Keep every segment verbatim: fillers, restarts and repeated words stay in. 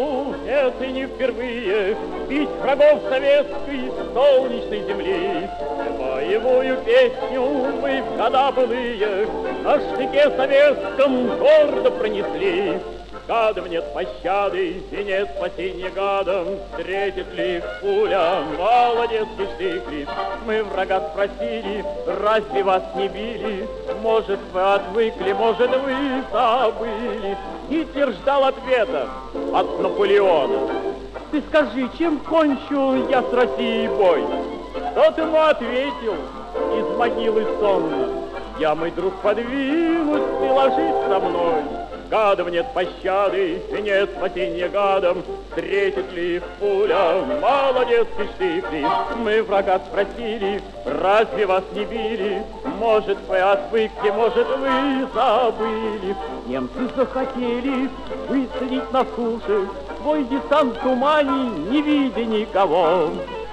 буду, это не впервые, бить врагов советской солнечной земли. Боевую песню мы в года былые на штыке советском гордо пронесли. Гадам нет пощады и нет спасения гадам, встретит ли их пуля молодецкий штык. Мы врага спросили, разве вас не били? Может, вы отвыкли, может, вы забыли? Гитлер ждал ответа от Наполеона. Ты скажи, чем кончу я с Россией бой? Тот ему ответил из могилы сонно: я, мой друг, подвинусь, ты ложись со мной. Гадам нет пощады и нет спасения гадам, встретит ли их пуля молодецкий штык. Мы врага спросили, разве вас не били? Может, вы отвыкли, может, вы забыли? Немцы захотели высадить на суше свой десант в тумане, не видя никого.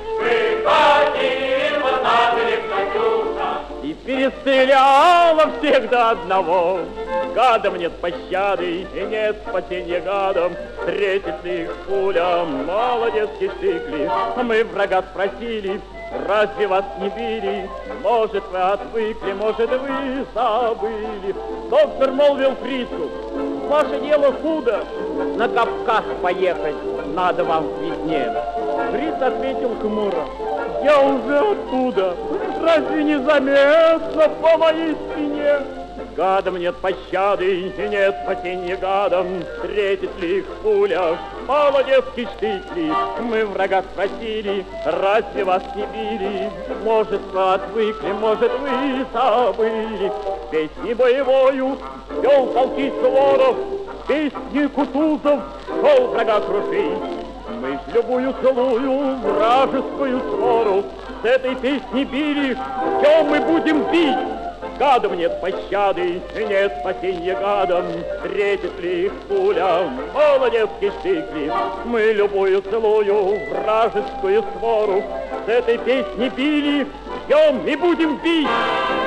Выходили, посадили Катюша и перестреляла всех до одного. Гадам нет пощады и нет спасения гадам, встретит ли их пуля молодецкий штык. Мы врага спросили, разве вас не били? Может, вы отвыкли, может, вы забыли? Доктор молвил фрицу: ваше дело худо, на Кавказ поехать надо вам к весне. Фриц ответил хмуро: я уже оттуда, разве не заметно по моей спине? Гадам нет пощады и нет спасения гадам, встретит ли их пуля молодецкий штык. Мы врага спросили, разве вас не били? Может, вы отвыкли, может, вы забыли? Песни боевою вел полки Суворов, песни Кутузов шел врага крушить. Мы ж любую целую вражескую свору с этой песни били, все мы будем бить. Гадам нет пощады и нет спасения гадам, встретит ли их пуля молодецкий штык. Мы любую целую вражескую свору с этой песни били, ждем и будем бить.